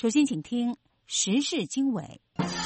首先，请听时事经纬。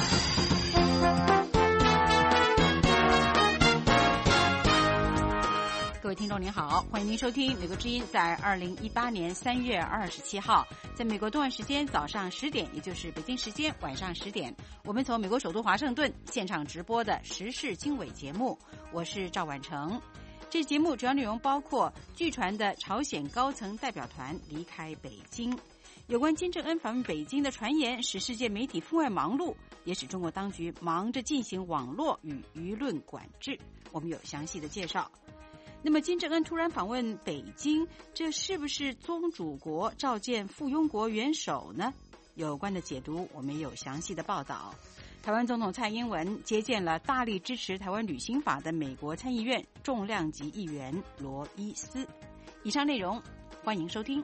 各位听众您好，欢迎您收听美国之音在2018年3月27号，在美国东岸时间早上10点，也就是北京时间晚上10点，我们从美国首都华盛顿现场直播的时事经纬节目，我是赵婉成。这节目主要内容包括据传的朝鲜高层代表团离开北京，有关金正恩访问北京的传言使世界媒体分外忙碌，也使中国当局忙着进行网络与舆论管制，我们有详细的介绍。那么金正恩突然访问北京，这是不是宗主国召见附庸国元首呢？有关的解读我们也有详细的报道。台湾总统蔡英文接见了大力支持台湾旅行法的美国参议院重量级议员罗伊斯。以上内容欢迎收听。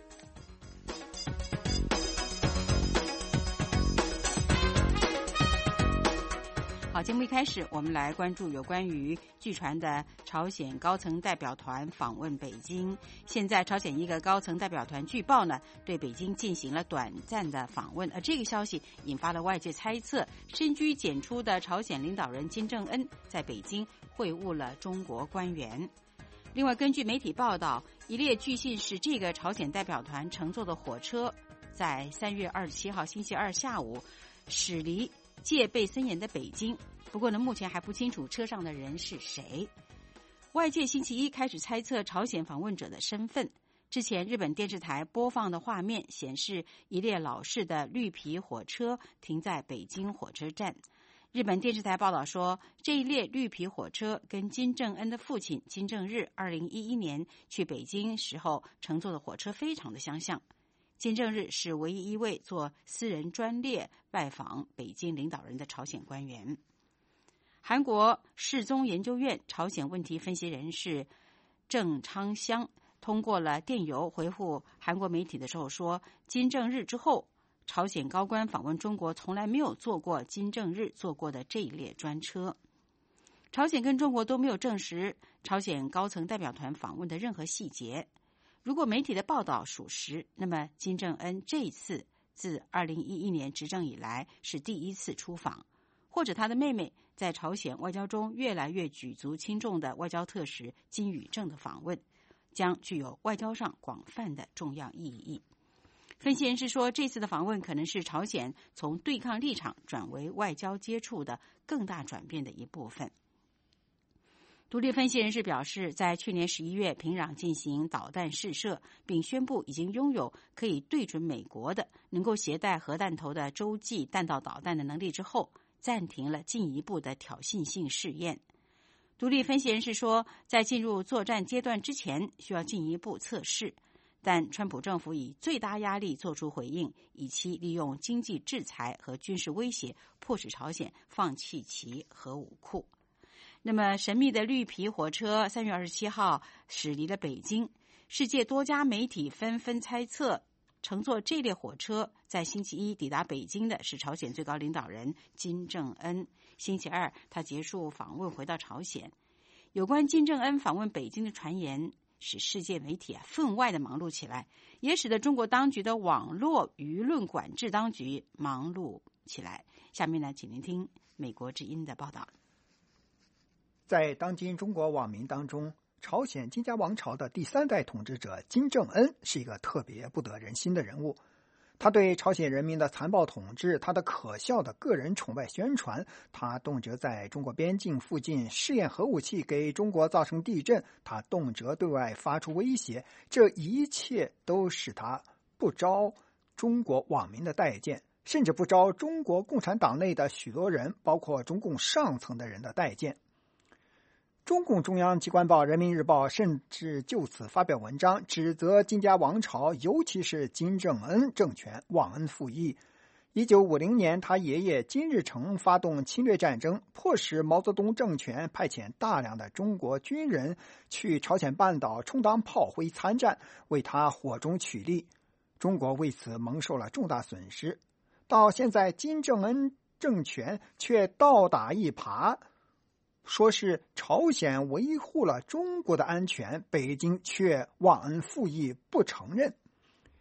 好，节目一开始，我们来关注有关于据传的朝鲜高层代表团访问北京。现在，朝鲜一个高层代表团据报呢，对北京进行了短暂的访问，而这个消息引发了外界猜测，深居简出的朝鲜领导人金正恩在北京会晤了中国官员。另外，根据媒体报道，一列据信是这个朝鲜代表团乘坐的火车，在3月27号星期二下午驶离戒备森严的北京，不过呢，目前还不清楚车上的人是谁。外界星期一开始猜测朝鲜访问者的身份。之前日本电视台播放的画面显示，一列老式的绿皮火车停在北京火车站。日本电视台报道说，这一列绿皮火车跟金正恩的父亲金正日2011年去北京时候乘坐的火车非常的相像。金正日是唯一一位坐私人专列拜访北京领导人的朝鲜官员。韩国世宗研究院朝鲜问题分析人士郑昌湘通过了电邮回复韩国媒体的时候说，金正日之后，朝鲜高官访问中国从来没有坐过金正日坐过的这一列专车。朝鲜跟中国都没有证实朝鲜高层代表团访问的任何细节。如果媒体的报道属实，那么金正恩这一次自2011年执政以来是第一次出访，或者他的妹妹在朝鲜外交中越来越举足轻重的外交特使金宇正的访问，将具有外交上广泛的重要意义。分析人士说，这次的访问可能是朝鲜从对抗立场转为外交接触的更大转变的一部分。独立分析人士表示，在去年11月平壤进行导弹试射，并宣布已经拥有可以对准美国的能够携带核弹头的洲际弹道导弹的能力之后，暂停了进一步的挑衅性试验。独立分析人士说，在进入作战阶段之前需要进一步测试，但川普政府以最大压力做出回应，以期利用经济制裁和军事威胁迫使朝鲜放弃其核武库。那么神秘的绿皮火车3月27号驶离了北京，世界多家媒体纷纷猜测，乘坐这列火车在星期一抵达北京的是朝鲜最高领导人金正恩。星期二他结束访问回到朝鲜。有关金正恩访问北京的传言使世界媒体分外的忙碌起来，也使得中国当局的网络舆论管制当局忙碌起来。下面呢，请聆听美国之音的报道。 在当今中国网民当中，朝鲜金家王朝的第3代统治者金正恩是一个特别不得人心的人物。他对朝鲜人民的残暴统治，他的可笑的个人崇拜宣传，他动辄在中国边境附近试验核武器给中国造成地震，他动辄对外发出威胁，这一切都使他不招中国网民的待见，甚至不招中国共产党内的许多人，包括中共上层的人的待见。中共中央机关报《人民日报》甚至就此发表文章，指责金家王朝，尤其是金正恩政权忘恩负义。1950年，他爷爷金日成发动侵略战争，迫使毛泽东政权派遣大量的中国军人去朝鲜半岛充当炮灰参战，为他火中取栗。中国为此蒙受了重大损失。到现在，金正恩政权却倒打一耙，说是朝鲜维护了中国的安全，北京却忘恩负义不承认。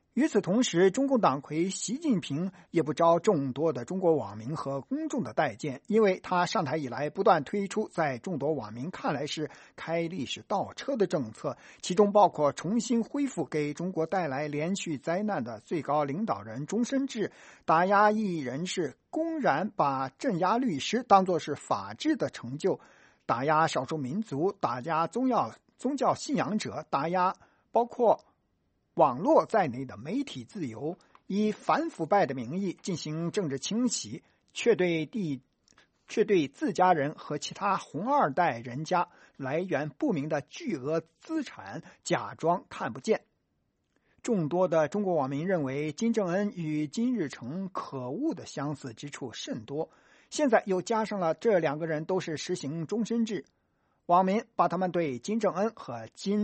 与此同时，中共党魁习近平也不招众多的中国网民和公众的待见，因为他上台以来不断推出在众多网民看来是开历史倒车的政策，其中包括重新恢复给中国带来连续灾难的最高领导人终身制，打压异议人士，公然把镇压律师当作是法治的成就，打压少数民族，打压宗教信仰者，打压包括网络在内的媒体自由，以反腐败的名义进行政治清洗，却对自家人和其他红二代人家来源不明的巨额资产假装看不见。众多的中国网民认为金正恩与金日成可恶的相似之处甚多，现在又加上了这两个人都是实行终身制，网民把他们对金正恩和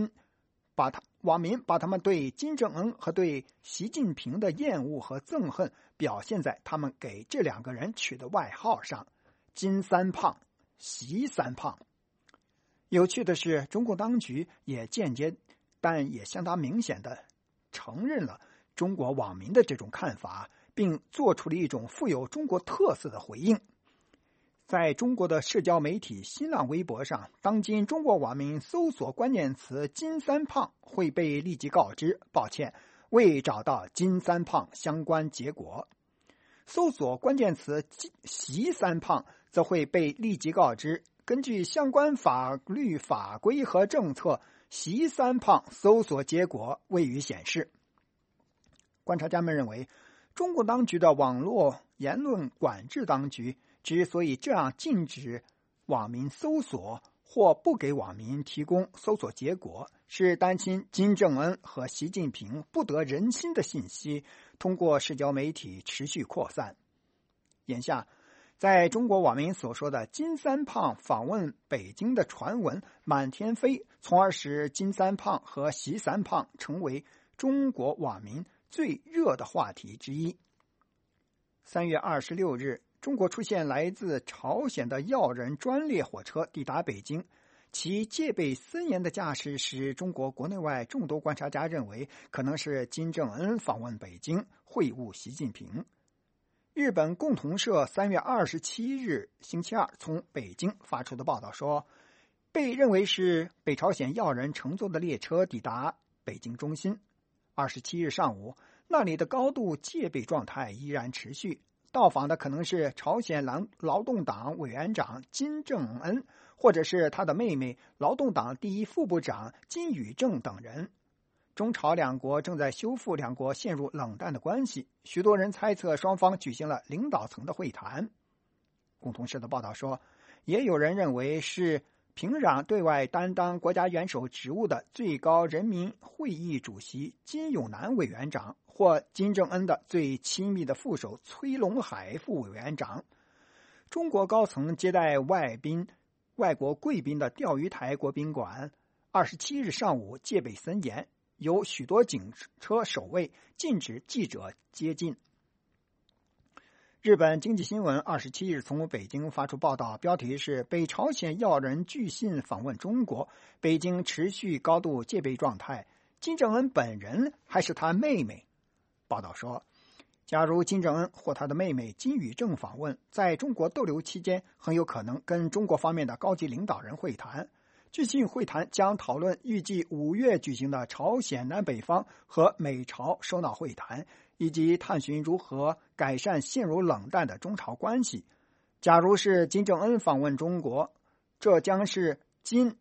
对习近平的厌恶和憎恨表现在他们给这两个人取的外号上，金三胖、习三胖。有趣的是，中共当局也间接但也相当明显地承认了中国网民的这种看法，并做出了一种富有中国特色的回应。在中国的社交媒体新浪微博上，当今中国网民搜索关键词金三胖会被立即告知抱歉，未找到金三胖相关结果，搜索关键词习三胖则会被立即告知根据相关法律法规和政策，习三胖搜索结果未予显示。观察家们认为，中国当局的网络言论管制当局之所以这样禁止网民搜索或不给网民提供搜索结果，是担心金正恩和习近平不得人心的信息通过社交媒体持续扩散。眼下，在中国网民所说的金三胖访问北京的传闻满天飞，从而使金三胖和习三胖成为中国网民最热的话题之一。3月26日，中国出现来自朝鲜的要人专列火车抵达北京，其戒备森严的架势使中国国内外众多观察家认为可能是金正恩访问北京会晤习近平。日本共同社3月27日星期二从北京发出的报道说，被认为是北朝鲜要人乘坐的列车抵达北京中心。27日上午，那里的高度戒备状态依然持续，到访的可能是朝鲜劳动党委员长金正恩，或者是他的妹妹劳动党第一副部长金宇正等人。中朝两国正在修复两国陷入冷淡的关系，许多人猜测双方举行了领导层的会谈。共同社的报道说，也有人认为是平壤对外担当国家元首职务的最高人民会议主席金永南委员长，或金正恩的最亲密的副手崔龙海副委员长。中国高层接待外国贵宾的钓鱼台国宾馆27日上午戒备森严，有许多警车守卫，禁止记者接近。日本经济新闻27日从北京发出报道，标题是北朝鲜要人据信访问中国，北京持续高度戒备状态，金正恩本人还是他妹妹。报道说，假如金正恩或他的妹妹金宇正访问，在中国逗留期间很有可能跟中国方面的高级领导人会谈。据信会谈将讨论预计5月举行的朝鲜南北方和美朝首脑会谈，以及探寻如何改善陷入冷淡的中朝关系。假如是金正恩访问中国，这将是金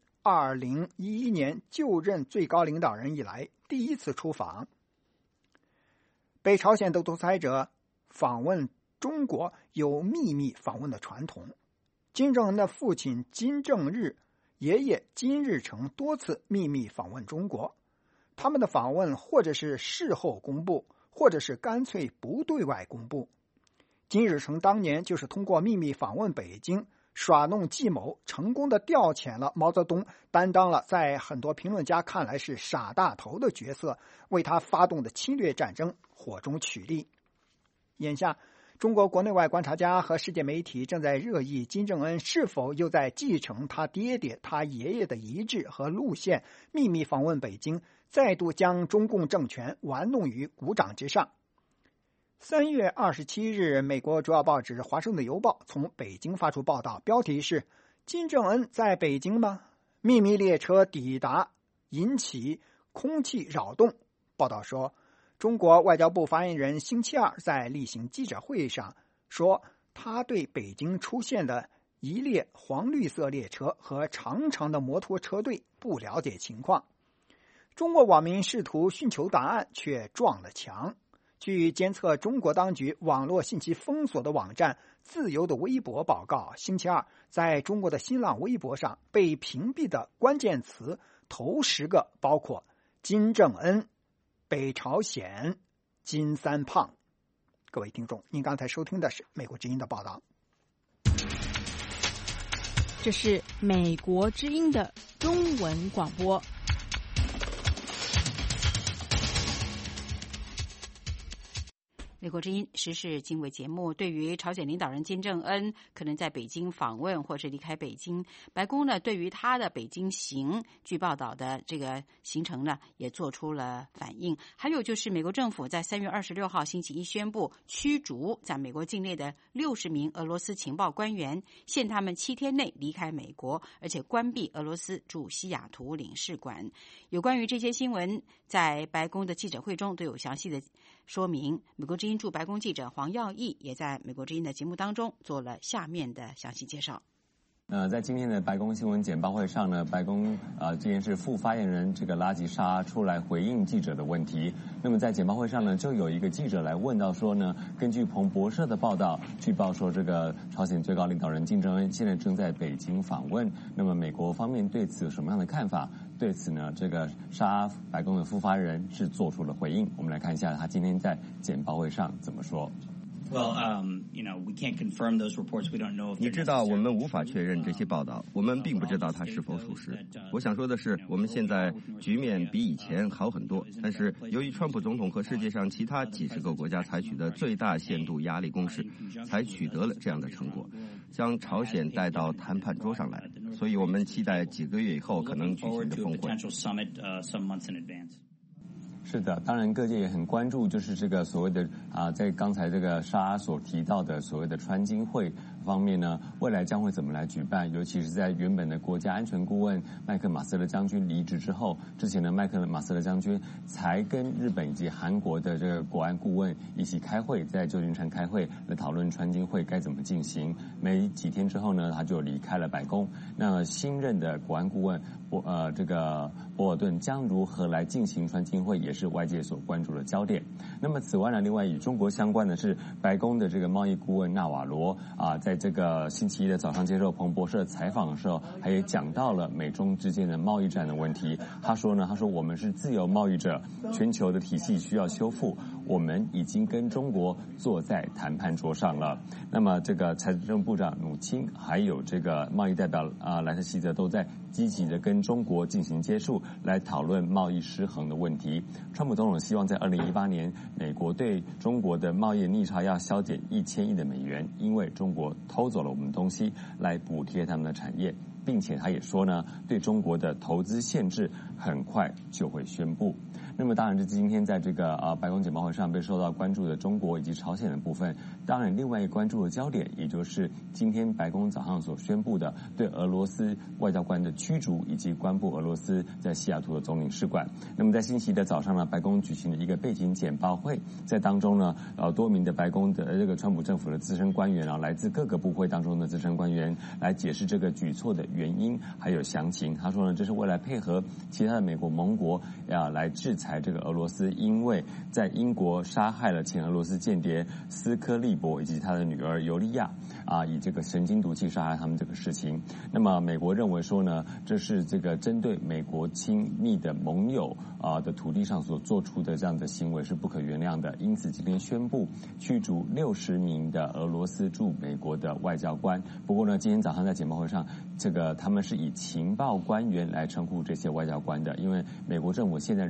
2011年就任最高领导人以来第一次出访。北朝鲜的独裁者访问中国有秘密访问的传统，金正恩的父亲金正日、爷爷金日成多次秘密访问中国，他们的访问或者是事后公布，或者是干脆不对外公布。金日成当年就是通过秘密访问北京，耍弄计谋，成功的调遣了毛泽东，担当了在很多评论家看来是傻大头的角色，为他发动的侵略战争火中取栗。眼下， 中国国内外观察家和世界媒体正在热议金正恩是否又在继承他爹爹、他爷爷的遗志和路线，秘密访问北京，再度将中共政权玩弄于股掌之上。3月27日，美国主要报纸《华盛顿邮报》从北京发出报道，标题是“金正恩在北京吗？秘密列车抵达，引起空气扰动”。报道说，中国外交部发言人星期二在例行记者会上说，他对北京出现的一列黄绿色列车和长长的摩托车队不了解情况。中国网民试图寻求答案，却撞了墙。据监测中国当局网络信息封锁的网站自由的微博报告，星期二在中国的新浪微博上被屏蔽的关键词头10个包括金正恩、北朝鲜、金三胖。各位听众，您刚才收听的是美国之音的报道。 这是美国之音的中文广播。 美国之音时事经纬节目，对于朝鲜领导人金正恩可能在北京访问或是离开北京，白宫呢对于他的北京行，据报道的这个行程呢也做出了反应。还有就是美国政府在3月26号星期一宣布驱逐在美国境内的60名俄罗斯情报官员，限他们7天内离开美国，而且关闭俄罗斯驻西雅图领事馆。有关于这些新闻，在白宫的记者会中都有详细的说明。美国之音驻白宫记者黄耀义也在美国之音的节目当中做了下面的详细介绍。 在今天的白宫新闻简报会上呢，白宫今天是副发言人这个拉吉沙出来回应记者的问题。那么在简报会上呢，就有一个记者来问到说呢，根据彭博社的报道，据报说这个朝鲜最高领导人金正恩现在正在北京访问，那么美国方面对此有什么样的看法？对此呢，这个沙白宫的副发言人是做出了回应。我们来看一下他今天在简报会上怎么说。 你知道，我们无法确认这些报道，我们并不知道它是否属实。我想说的是，我们现在局面比以前好很多，但是由于川普总统和世界上其他几十个国家采取的最大限度压力攻势，才取得了这样的成果，将朝鲜带到谈判桌上来。所以我们期待几个月以后可能举行的峰会。 是的，当然各界也很关注，就是这个所谓的在刚才这个沙所提到的所谓的川金会方面呢，未来将会怎么来举办？尤其是在原本的国家安全顾问麦克马斯勒将军离职之后，之前的麦克马斯勒将军才跟日本以及韩国的这个国安顾问一起开会，在旧金山开会来讨论川金会该怎么进行。没几天之后呢，他就离开了白宫。那新任的国安顾问这个博尔顿将如何来进行川金会，也是外界所关注的焦点。那么此外呢，另外与中国相关的是白宫的这个贸易顾问纳瓦罗在这个星期一的早上接受彭博社采访的时候，他也讲到了美中之间的贸易战的问题。他说我们是自由贸易者，全球的体系需要修复，我们已经跟中国坐在谈判桌上了。那么这个财政部长努钦还有这个贸易代表莱特希泽都在积极的跟中国进行接触，来讨论贸易失衡的问题。川普总统希望在2018年美国对中国的贸易逆差要削减1000亿的美元，因为中国偷走了我们的东西，来补贴他们的产业，并且他也说呢，对中国的投资限制很快就会宣布。那么当然，这今天在这个白宫简报会上被受到关注的中国以及朝鲜的部分，当然另外一个关注的焦点，也就是今天白宫早上所宣布的对俄罗斯外交官的驱逐以及关闭俄罗斯在西雅图的总领事馆。那么在星期一的早上呢，白宫举行了一个背景简报会，在当中呢，多名的白宫的这个川普政府的资深官员来自各个部会当中的资深官员来解释这个举措的原因还有详情。他说呢，这是为了配合其他的美国盟国来制裁这个俄罗斯，因为在英国杀害了前俄罗斯间谍斯科利伯以及他的女儿尤利亚以这个神经毒气杀害他们这个事情。那么美国认为说呢，这是这个针对美国亲密的盟友的土地上所做出的这样的行为是不可原谅的，因此今天宣布驱逐60名的俄罗斯驻美国的外交官。不过呢，今天早上在简报会上，他们是以情报官员来称呼这些外交官的，因为美国政府现在认定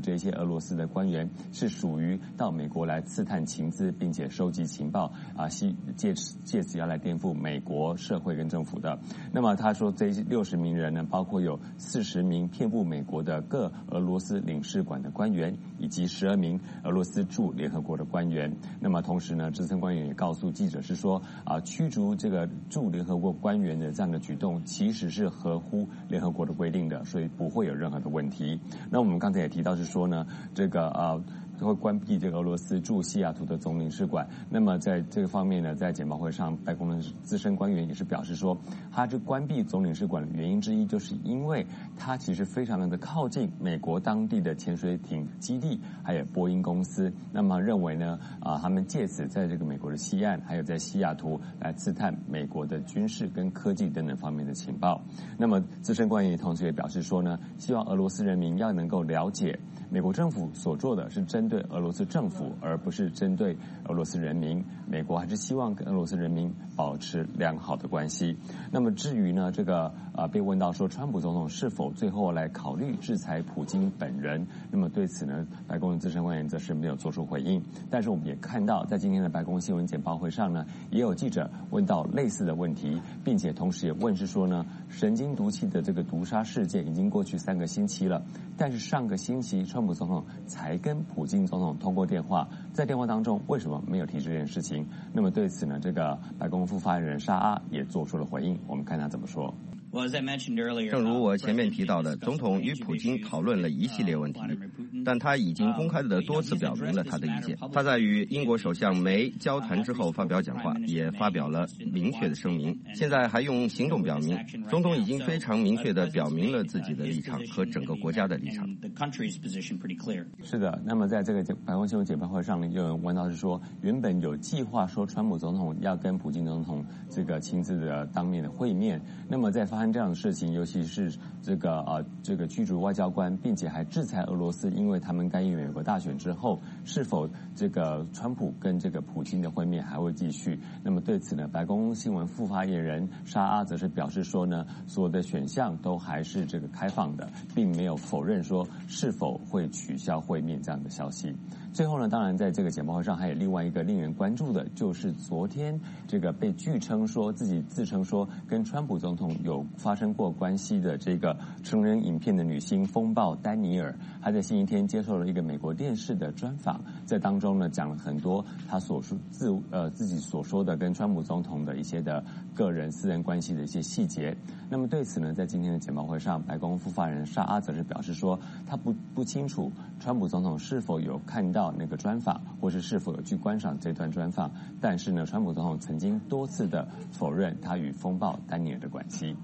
这些俄罗斯的官员是属于到美国来刺探情资，并且收集情报借此要来颠覆美国社会跟政府的。那么他说这60名人呢，包括有40名遍布美国的各俄罗斯领事馆的官员，以及12名俄罗斯驻联合国的官员。那么同时呢，资深官员也告诉记者是说驱逐这个驻联合国官员的这样的举动其实是合乎联合国的规定的，所以不会有任何的问题。那我们刚才也提到是说呢，这个会关闭这个俄罗斯驻西雅图的总领事馆。那么在这个方面呢，在简报会上，白宫的资深官员也是表示说，他这关闭总领事馆的原因之一，就是因为它其实非常的靠近美国当地的潜水艇基地，还有波音公司。那么认为呢，他们借此在这个美国的西岸，还有在西雅图来刺探美国的军事跟科技等等方面的情报。那么资深官员同时也表示说呢，希望俄罗斯人民要能够了解，美国政府所做的是针对俄罗斯政府，而不是针对俄罗斯人民。美国还是希望跟俄罗斯人民保持良好的关系。那么至于呢，这个被问到说川普总统是否最后来考虑制裁普京本人，那么对此呢，白宫的资深官员则是没有做出回应。但是我们也看到，在今天的白宫新闻简报会上呢，也有记者问到类似的问题，并且同时也问是说呢，神经毒气的这个毒杀事件已经过去3个星期了，但是上个星期川普总统才跟普京总统通过电话，在电话当中为什么没有提这件事情？那么对此呢，这个白宫副发言人沙阿也做出了回应，我们看他怎么说。 正如我前面提到的，总统与普京讨论了一系列问题，但他已经公开的多次表明了他的意见。他在与英国首相梅交谈之后发表讲话，也发表了明确的声明，现在还用行动表明，总统已经非常明确的表明了自己的立场和整个国家的立场。 是的，那么在这个白宫新闻简报会上呢，有人问到是说，原本有计划说川普总统要跟普京总统这个亲自的当面的会面，那么在发生这样的事情，尤其是这个驱逐外交官，并且还制裁俄罗斯，因为他们干预美国大选之后，是否这个川普跟这个普京的会面还会继续？那么对此呢，白宫新闻副发言人沙阿则是表示说呢，所有的选项都还是这个开放的，并没有否认说是否会取消会面这样的消息。最后呢，当然在这个简报会上还有另外一个令人关注的，就是昨天这个被据称说自称说跟川普总统有发生过关系的这个成人影片的女星风暴丹尼尔，她在星期天接受了一个美国电视的专访，在当中呢讲了很多她自己所说的跟川普总统的一些的个人私人关系的一些细节。那么对此呢，在今天的简报会上，白宫副发言人沙阿则是表示说，他不清楚川普总统是否有看到那个专访，或是否有去观赏这段专访，但是呢，川普总统曾经多次的否认他与风暴丹尼尔的关系。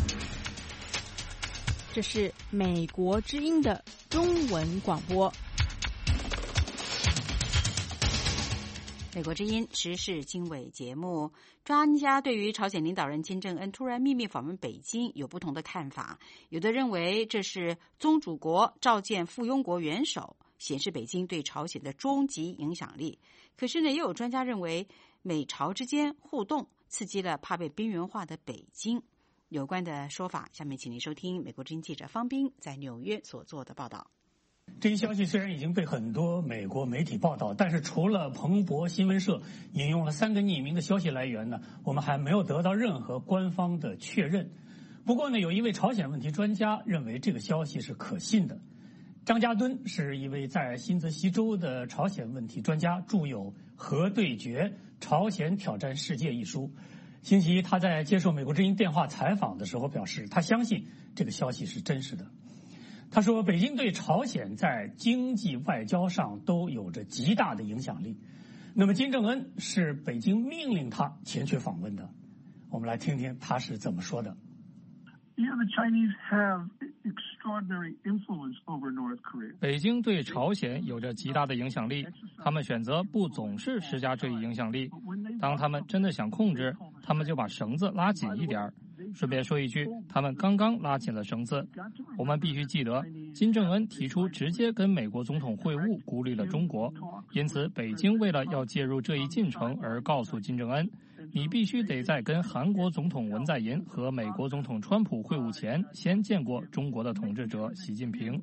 这是美国之音的中文广播。 美国之音时事经纬节目，专家对于朝鲜领导人金正恩突然秘密访问北京有不同的看法。有的认为这是宗主国召见附庸国元首，显示北京对朝鲜的终极影响力。可是呢，也有专家认为美朝之间互动刺激了怕被边缘化的北京。有关的说法，下面请您收听美国之音记者方斌在纽约所做的报道。 这一消息虽然已经被很多美国媒体报道，但是除了彭博新闻社引用了3个匿名的消息来源呢，我们还没有得到任何官方的确认。不过呢，有一位朝鲜问题专家认为这个消息是可信的。张家敦是一位在新泽西州的朝鲜问题专家，著有《核对决：朝鲜挑战世界》一书。星期一，他在接受美国之音电话采访的时候表示，他相信这个消息是真实的。他说，北京对朝鲜在经济外交上都有着极大的影响力。那么金正恩是北京命令他前去访问的。我们来听听他是怎么说的。 北京对朝鲜有着极大的影响力，他们选择不总是施加这一影响力。当他们真的想控制，他们就把绳子拉紧一点。顺便说一句，他们刚刚拉紧了绳子。我们必须记得，金正恩提出直接跟美国总统会晤，孤立了中国。因此，北京为了要介入这一进程而告诉金正恩，你必须得在跟韩国总统文在寅和美国总统川普会晤前，先见过中国的统治者习近平。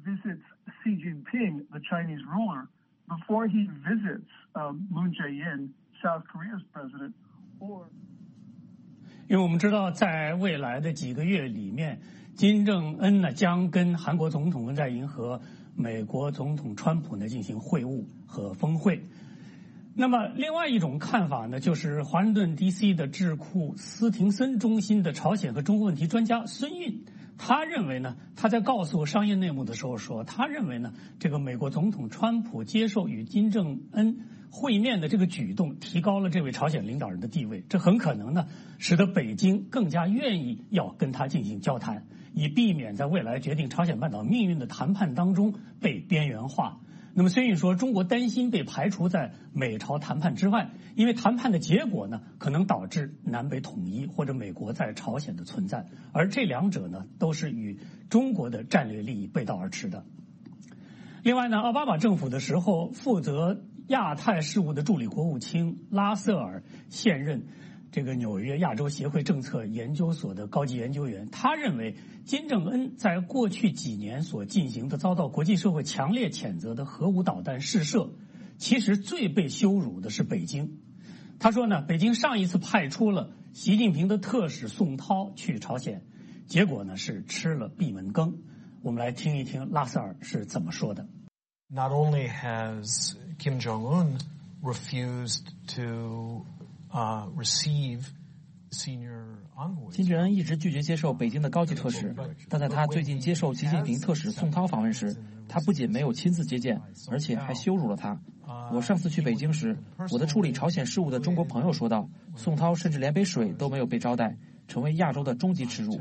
visits Xi Jinping, the Chinese ruler, before he visits Moon Jae-in, South Korea's president, or 因为我们知道，在未来的几个月里面，金正恩呢将跟韩国总统文在寅和美国总统川普呢进行会晤和峰会。那么，另外一种看法呢，就是华盛顿 DC 的智库斯廷森中心的朝鲜和中国问题专家孙运，他认为呢，他在告诉商业内幕的时候说，他认为呢，这个美国总统川普接受与金正恩会面的这个举动，提高了这位朝鲜领导人的地位，这很可能呢，使得北京更加愿意要跟他进行交谈，以避免在未来决定朝鲜半岛命运的谈判当中被边缘化。那么孙运说，中国担心被排除在美朝谈判之外，因为谈判的结果呢，可能导致南北统一或者美国在朝鲜的存在，而这两者呢，都是与中国的战略利益背道而驰的。另外呢，奥巴马政府的时候，负责亚太事务的助理国务卿拉瑟尔现任这个纽约亚洲协会政策研究所的高级研究员，他认为金正恩在过去几年所进行的遭到国际社会强烈谴责的核武导弹试射，其实最被羞辱的是北京。他说呢，北京上一次派出了习近平的特使宋涛去朝鲜，结果呢是吃了闭门羹。我们来听一听拉瑟尔是怎么说的。 Not only has Kim Jong-un refused to receive senior envoys. 金正恩一直拒绝接受北京的高级特使，但在他最近接受习近平特使宋涛访问时，他不仅没有亲自接见，而且还羞辱了他。我上次去北京时，我的处理朝鲜事务的中国朋友说道，宋涛甚至连杯水都没有被招待，成为亚洲的终极耻辱。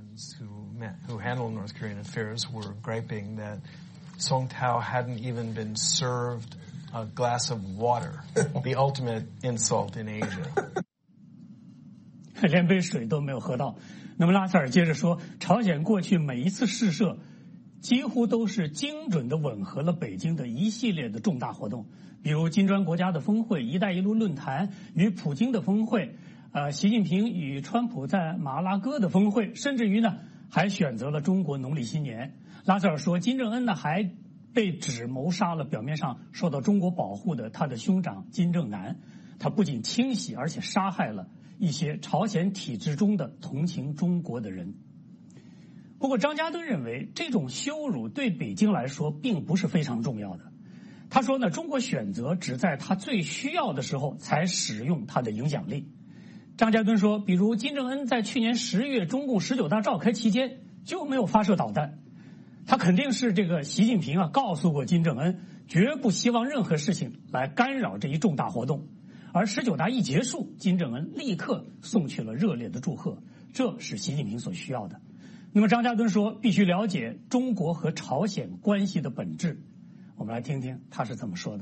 Who handle North Korean affairs were griping that Song Tao hadn't even been served a glass of water, the ultimate insult in Asia. 连杯水都没有喝到。那么拉塞尔接着说，朝鲜过去每一次试射几乎都是精准地吻合了北京的一系列的重大活动，比如金砖国家的峰会、一带一路论坛与普京的峰会，习近平与川普在马拉戈的峰会，甚至于呢还选择了中国农历新年。拉塞尔说，金正恩呢还被指谋杀了表面上受到中国保护的他的兄长金正男，他不仅清洗，而且杀害了一些朝鲜体制中的同情中国的人。不过张家敦认为，这种羞辱对北京来说并不是非常重要的。他说呢，中国选择只在他最需要的时候才使用他的影响力。张家敦说，比如金正恩在去年10月中共19大召开期间就没有发射导弹，他肯定是这个习近平告诉过金正恩，绝不希望任何事情来干扰这一重大活动。而19大一结束，金正恩立刻送去了热烈的祝贺，这是习近平所需要的。那么张家敦说，必须了解中国和朝鲜关系的本质。我们来听听他是怎么说的。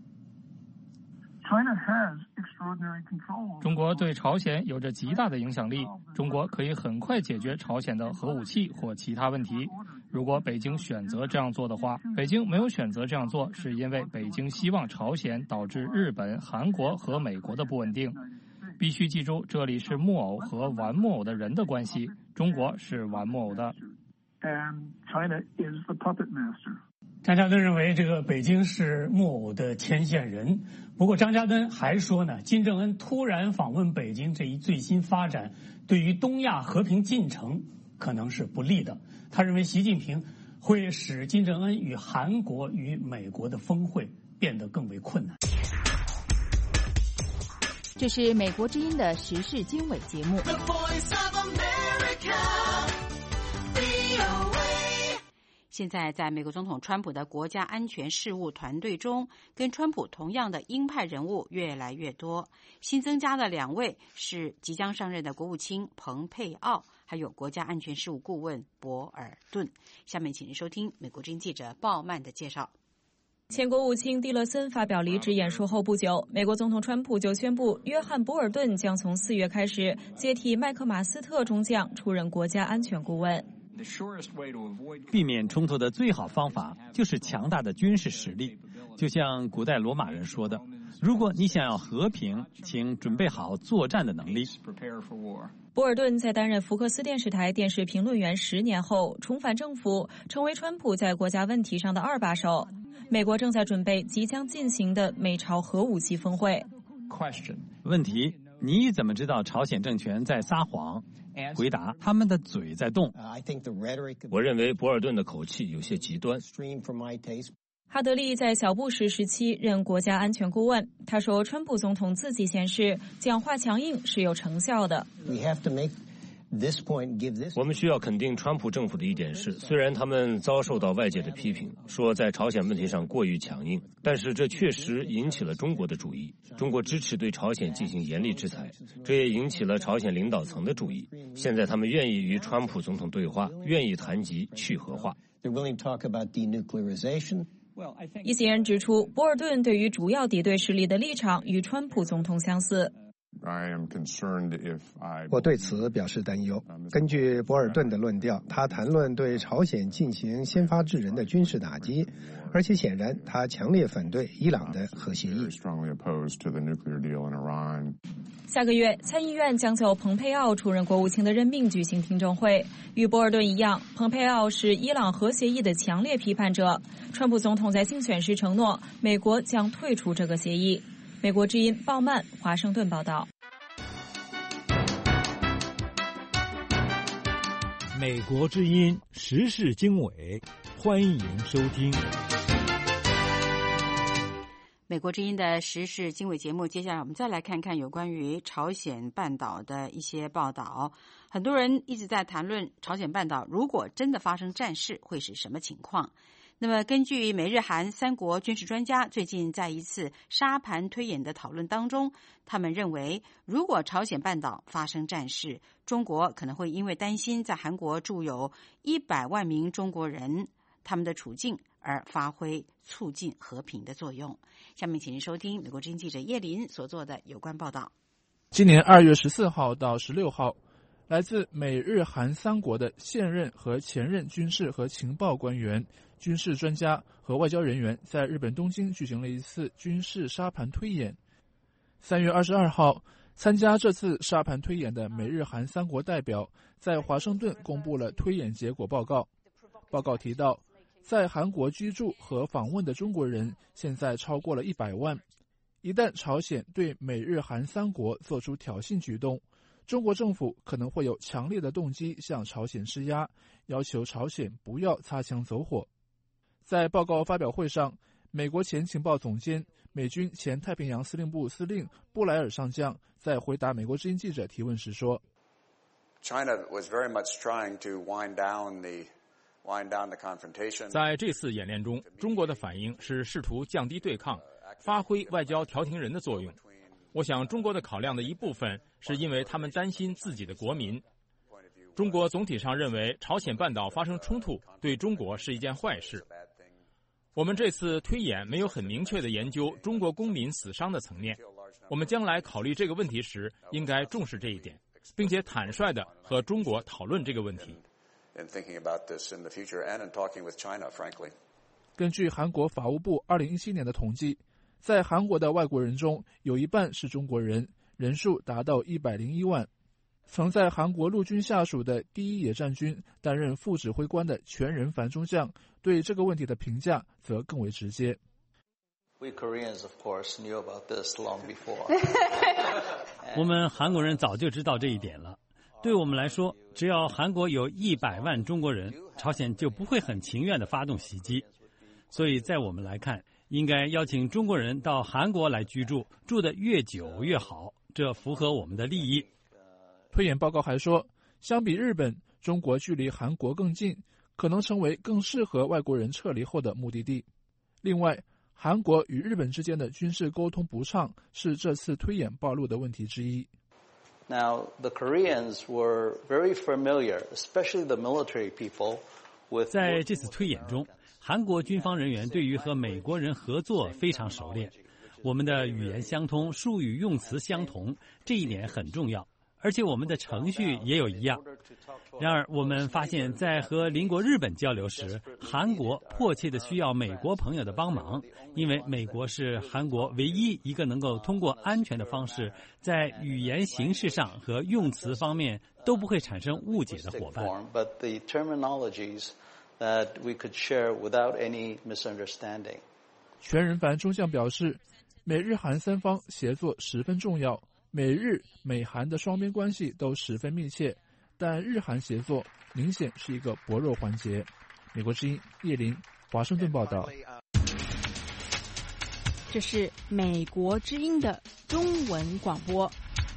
中国对朝鲜有着极大的影响力，中国可以很快解决朝鲜的核武器或其他问题。如果北京选择这样做的话，北京没有选择这样做，是因为北京希望朝鲜导致日本、韩国和美国的不稳定。必须记住，这里是木偶和玩木偶的人的关系，中国是玩木偶的。 张家敦认为，这个北京是木偶的牵线人。不过张家敦还说呢，金正恩突然访问北京这一最新发展，对于东亚和平进程可能是不利的。他认为习近平会使金正恩与韩国与美国的峰会变得更为困难。 这是美国之音的时事经纬节目。 现在在美国总统川普的国家安全事务团队中，跟川普同样的鹰派人物越来越多。新增加的2位是即将上任的国务卿蓬佩奥，还有国家安全事务顾问博尔顿。下面请您收听美国之音记者鲍曼的介绍。 前国务卿蒂勒森发表离职演说后不久，美国总统川普就宣布，约翰·博尔顿将从4月开始接替麦克马斯特中将出任国家安全顾问。 避免冲突的最好方法就是强大的军事实力， 就像古代罗马人说的，如果你想要和平，请准备好作战的能力。 博尔顿在担任福克斯电视台电视评论员10年后重返政府，成为川普在国家问题上的2把手。美国正在准备即将进行的美朝核武器峰会。 问题：你怎么知道朝鲜政权在撒谎？回答：他们的嘴在动。 我认为博尔顿的口气有些极端。 哈德利在小布什时期任国家安全顾问，他说川普总统自己显示讲话强硬是有成效的。 我们需要肯定川普政府的一点是，虽然他们遭受到外界的批评，说在朝鲜问题上过于强硬，但是这确实引起了中国的注意。中国支持对朝鲜进行严厉制裁，这也引起了朝鲜领导层的注意。现在他们愿意与川普总统对话，愿意谈及去核化。 一些人指出，博尔顿对于主要敌对势力的立场与川普总统相似。 我对此表示担忧。根据博尔顿的论调，他谈论对朝鲜进行先发制人的军事打击，而且显然他强烈反对伊朗的核协议。 下个月，参议院将就蓬佩奥出任国务卿的任命举行听证会。与博尔顿一样，蓬佩奥是伊朗核协议的强烈批判者。川普总统在竞选时承诺，美国将退出这个协议。美国之音鲍曼华盛顿报道。 美国之音时事经纬，欢迎收听。 美国之音的时事经纬节目，接下来我们再来看看有关于朝鲜半岛的一些报道。很多人一直在谈论朝鲜半岛如果真的发生战事会是什么情况。那么根据美日韩3国军事专家最近在一次沙盘推演的讨论当中，他们认为如果朝鲜半岛发生战事，中国可能会因为担心在韩国驻有100万名中国人他们的处境而发挥促进和平的作用。下面请您收听美国之音记者叶林所做的有关报道。 今年2月14号到16号，来自美日韩3国的现任和前任军事和情报官员、军事专家和外交人员在日本东京举行了一次军事沙盘推演。3月22号，参加这次沙盘推演的美日韩3国代表在华盛顿公布了推演结果报告。报告提到，在韩国居住和访问的中国人现在超过了100万。一旦朝鲜对美日韩3国做出挑衅举动，中国政府可能会有强烈的动机向朝鲜施压，要求朝鲜不要擦枪走火。在报告发表会上，美国前情报总监、美军前太平洋司令部司令布莱尔上将在回答美国之音记者提问时说， China was very much trying to wind down the confrontation. 在这次演练中，中国的反应是试图降低对抗，发挥外交调停人的作用。我想中国的考量的一部分是因为他们担心自己的国民。中国总体上认为朝鲜半岛发生冲突对中国是一件坏事。我们这次推演没有很明确地研究中国公民死伤的层面，我们将来考虑这个问题时应该重视这一点，并且坦率地和中国讨论这个问题。 根据韩国法务部2017年的统计，在韩国的外国人中有一半是中国人，人数达到101万。曾在韩国陆军下属的第一野战军担任副指挥官的全仁繁中将对这个问题的评价则更为直接。 我们韩国人早就知道这一点了。对我们来说，只要韩国有100万中国人，朝鲜就不会很情愿地发动袭击。所以在我们来看，应该邀请中国人到韩国来居住，住得越久越好，这符合我们的利益。 推演报告还说，相比日本，中国距离韩国更近，可能成为更适合外国人撤离后的目的地。另外，韩国与日本之间的军事沟通不畅是这次推演暴露的问题之一。 Now, the Koreans were very familiar, especially the military people, with 在这次推演中，韩国军方人员对于和美国人合作非常熟练，我们的语言相通，术语用词相同，这一点很重要。 而且我们的程序也有一样。然而，我们发现，在和邻国日本交流时，韩国迫切地需要美国朋友的帮忙，因为美国是韩国唯一一个能够通过安全的方式，在语言形式上和用词方面都不会产生误解的伙伴。 全人凡中相表示，美日韩三方协作十分重要，美日美韩的双边关系都十分密切，但日韩协作明显是一个薄弱环节。美国之音叶林华盛顿报道。 这是美国之音的中文广播。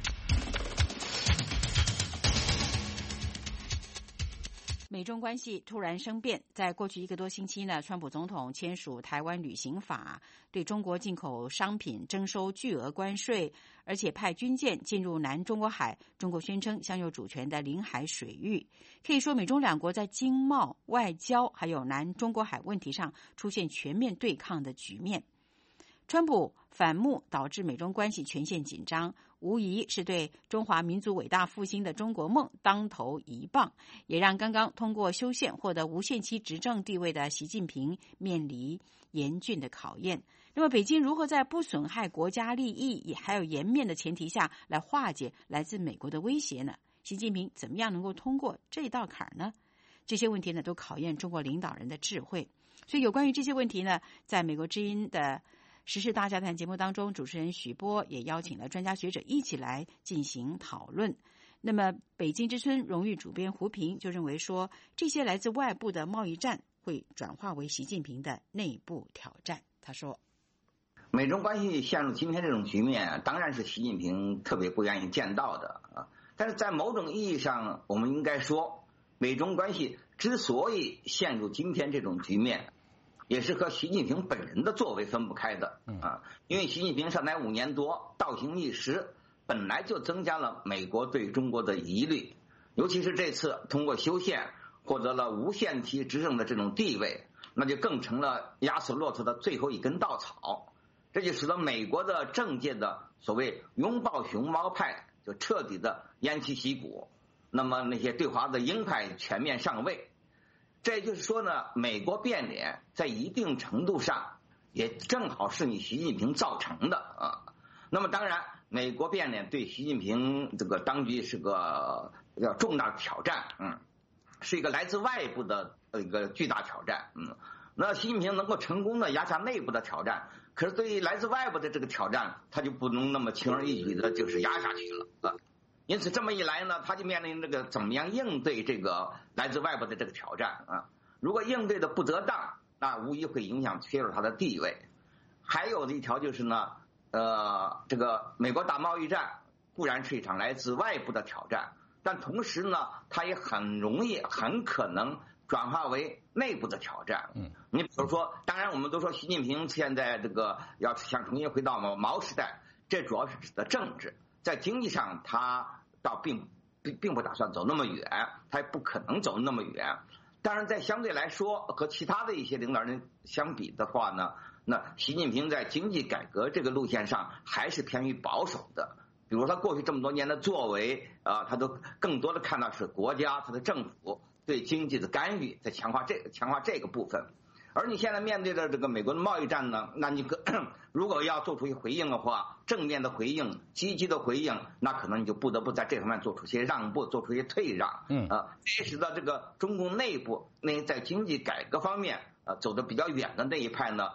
美中关系突然生变，在过去1个多星期呢，川普总统签署台湾旅行法，对中国进口商品征收巨额关税，而且派军舰进入南中国海，中国宣称享有主权的领海水域。可以说，美中两国在经贸、外交还有南中国海问题上出现全面对抗的局面。川普反目导致美中关系全线紧张，无疑是对中华民族伟大复兴的中国梦当头一棒，也让刚刚通过修宪获得无限期执政地位的习近平面临严峻的考验。那么，北京如何在不损害国家利益还有颜面的前提下来化解来自美国的威胁呢？习近平怎么样能够通过这道坎呢？这些问题呢，都考验中国领导人的智慧。所以，有关于这些问题呢，在美国之音的时事大家谈节目当中，主持人许波也邀请了专家学者一起来进行讨论。那么北京之春荣誉主编胡平就认为说，这些来自外部的贸易战会转化为习近平的内部挑战。他说， 美中关系陷入今天这种局面，当然是习近平特别不愿意见到的啊。但是在某种意义上，我们应该说，美中关系之所以陷入今天这种局面，也是和习近平本人的作为分不开的啊。因为习近平上台5年多，倒行逆施，本来就增加了美国对中国的疑虑，尤其是这次通过修宪获得了无限期执政的这种地位，那就更成了压死骆驼的最后一根稻草。这就使得美国的政界的所谓拥抱熊猫派就彻底的偃旗息鼓，那么那些对华的鹰派全面上位。这也就是说呢，美国变脸在一定程度上也正好是你习近平造成的啊。那么当然，美国变脸对习近平这个当局是个要重大的挑战，是一个来自外部的一个巨大挑战，那习近平能够成功的压下内部的挑战，可是对于来自外部的这个挑战，他就不能那么轻而易举的就是压下去了啊。因此这么一来呢，他就面临这个怎么样应对这个来自外部的这个挑战啊。如果应对的不得当，那无疑会影响削弱他的地位。还有的一条就是呢，这个美国打贸易战固然是一场来自外部的挑战，但同时呢，它也很可能转化为内部的挑战。你比如说，当然我们都说习近平现在这个要想重新回到毛时代，这主要是指的政治，在经济上他倒并不打算走那么远，他也不可能走那么远。当然在相对来说和其他的一些领导人相比的话呢，那习近平在经济改革这个路线上还是偏于保守的。比如他过去这么多年的作为他都更多的看到是国家他的政府对经济的干预，在强化这个部分。而你现在面对的这个美国的贸易战呢，那你如果要做出一回应的话，正面的回应、积极的回应，那可能你就不得不在这方面做出些让步，做出一些退让。这使得这个中共内部那在经济改革方面走得比较远的那一派呢，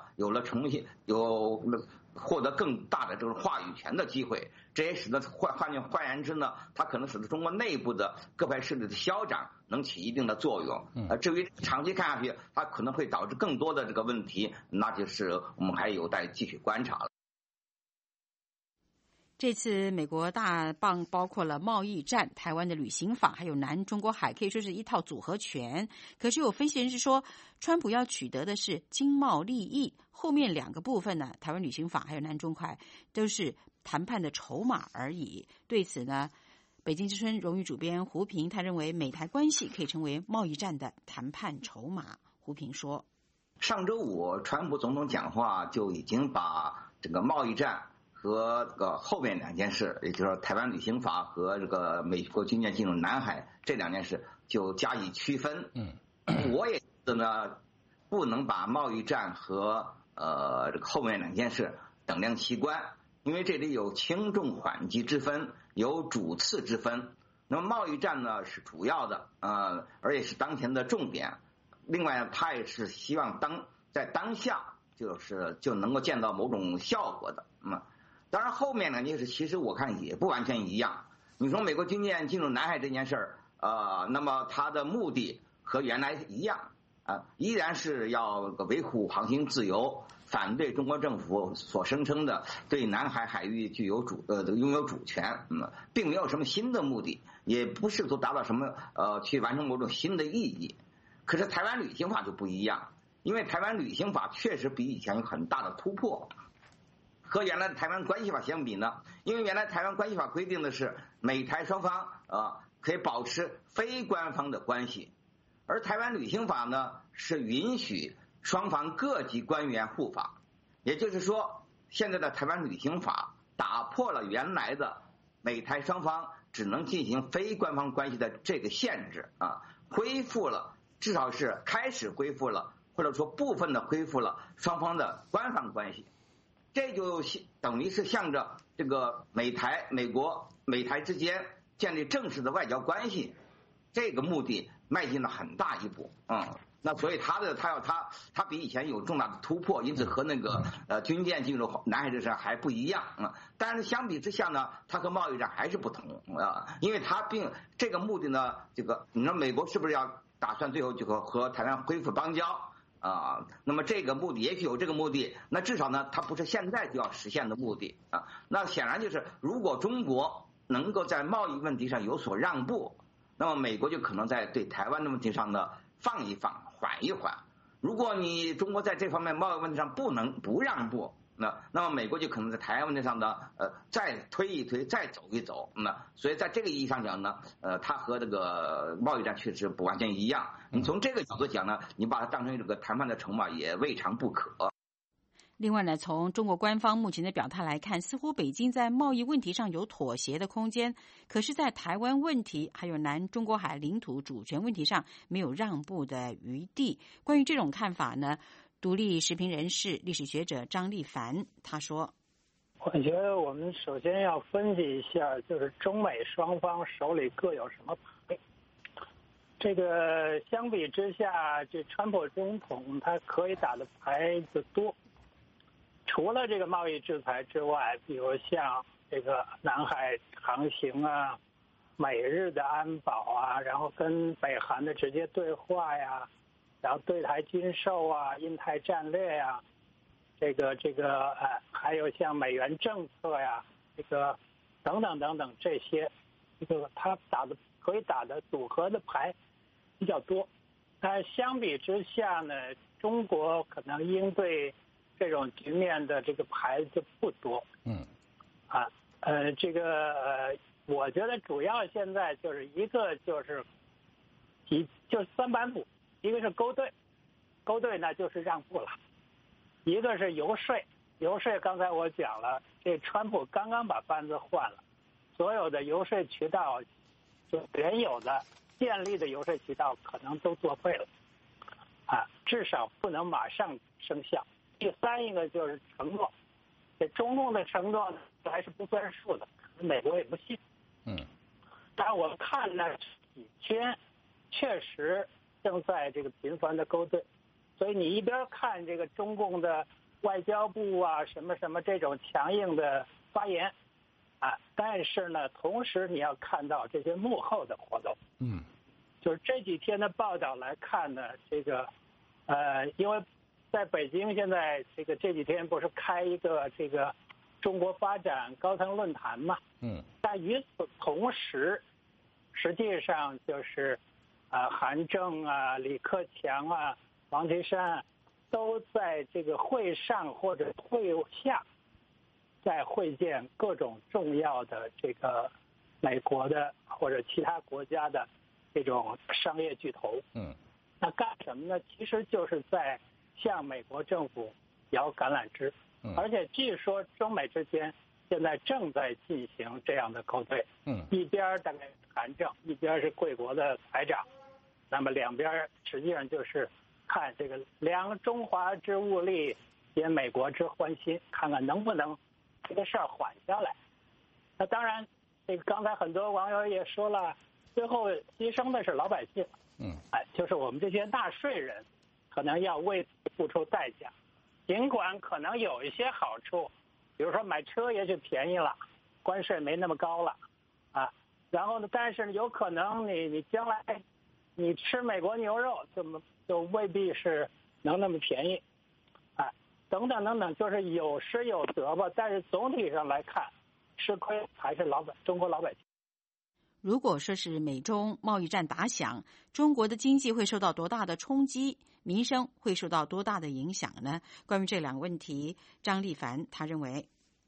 获得更大的这种话语权的机会。这也使得换言之呢，它可能使得中国内部的各派势力的消长能起一定的作用。至于长期看下去，它可能会导致更多的这个问题，那就是我们还有待继续观察了。 这次美国大棒包括了贸易战、台湾的旅行法，还有南中国海，可以说是一套组合拳。可是有分析人士说，川普要取得的是经贸利益，后面2个部分呢，台湾旅行法还有南中海，都是谈判的筹码而已。对此呢，北京之春荣誉主编胡平他认为，美台关系可以成为贸易战的谈判筹码。胡平说， 上周五川普总统讲话就已经把这个贸易战和这个后面2件事，也就是说台湾旅行法和这个美国军舰进入南海这2件事就加以区分。我也觉得呢，不能把贸易战和这个后面2件事等量齐观，因为这里有轻重缓急之分，有主次之分。那么贸易战呢是主要的，而且是当前的重点。另外，他也是希望在当下就能够见到某种效果的。当然后面2件事其实我看也不完全一样。你说美国军舰进入南海这件事儿，那么它的目的和原来一样，依然是要维护航行自由，反对中国政府所声称的对南海海域拥有主权，并没有什么新的目的，也不试图达到什么去完成某种新的意义。可是台湾旅行法就不一样，因为台湾旅行法确实比以前有很大的突破。和原来的台湾关系法相比呢，因为原来台湾关系法规定的是美台双方可以保持非官方的关系，而台湾旅行法呢是允许双方各级官员互访。也就是说，现在的台湾旅行法打破了原来的美台双方只能进行非官方关系的这个限制，恢复了，至少是开始恢复了，或者说部分的恢复了双方的官方关系。这就等于是向着这个美台之间建立正式的外交关系这个目的迈进了很大一步。那所以他比以前有重大的突破，因此和那个军舰进入南海这事还不一样。但是相比之下呢，它和贸易战还是不同因为它这个目的呢，你说美国是不是要打算最后就和台湾恢复邦交？那么这个目的也许有这个目的，那至少呢，它不是现在就要实现的目的那显然就是，如果中国能够在贸易问题上有所让步，那么美国就可能在对台湾的问题上呢放一放，缓一缓。如果你中国在这方面贸易问题上不让步，那么美国就可能在台湾问题上呢再推一推，再走一走。所以在这个意义上讲呢，它和这个贸易战确实不完全一样。你从这个角度讲呢，你把它当成这个谈判的筹码也未尝不可。 另外呢，从中国官方目前的表态来看，似乎北京在贸易问题上有妥协的空间，可是在台湾问题还有南中国海领土主权问题上没有让步的余地。关于这种看法呢，独立时评人士、历史学者张立凡他说：“ 我觉得我们首先要分析一下，就是中美双方手里各有什么牌。这个相比之下，这川普总统他可以打的牌子多。除了这个贸易制裁之外，比如像这个南海航行啊、美日的安保啊，然后跟北韩的直接对话呀，然后对台军售啊、印太战略呀，还有像美元政策呀，等等这些，他可以打的组合的牌比较多。但相比之下呢，中国可能应对这种局面的这个牌子不多。我觉得主要现在就是一个就是3板斧，一个是勾兑呢就是让步了，一个是游说刚才我讲了，这川普刚刚把班子换了，所有的游说渠道就原有的建立的游说渠道可能都作废了至少不能马上生效。第三一个就是承诺，这中共的承诺还是不算数的，美国也不信。但我看呢，几天确实正在这个频繁的勾兑，所以你一边看这个中共的外交部啊什么这种强硬的发言但是呢，同时你要看到这些幕后的活动。就是这几天的报道来看呢，因为在北京现在这几天不是开一个中国发展高层论坛嘛？但与此同时，实际上就是韩正啊、李克强啊、王岐山都在这个会上或者会下，在会见各种重要的美国的或者其他国家的这种商业巨头。那干什么呢？其实就是在向美国政府摇橄榄枝。而且据说中美之间现在正在进行这样的勾兑。一边大概是韩正，一边是贵国的财长，那么两边实际上就是看这个量中华之物力，解美国之欢心，看看能不能这个事儿缓下来。那当然，这个刚才很多网友也说了，最后牺牲的是老百姓。就是我们这些纳税人，可能要为此付出代价。尽管可能有一些好处，比如说买车也许便宜了，关税没那么高了，然后呢，但是有可能你将来你吃美国牛肉就未必是能那么便宜，等等等等，就是有失有得吧。但是总体上来看，吃亏还是中国老百姓。 如果说是美中贸易战打响，中国的经济会受到多大的冲击，民生会受到多大的影响呢？关于这两个问题，张立凡他认为，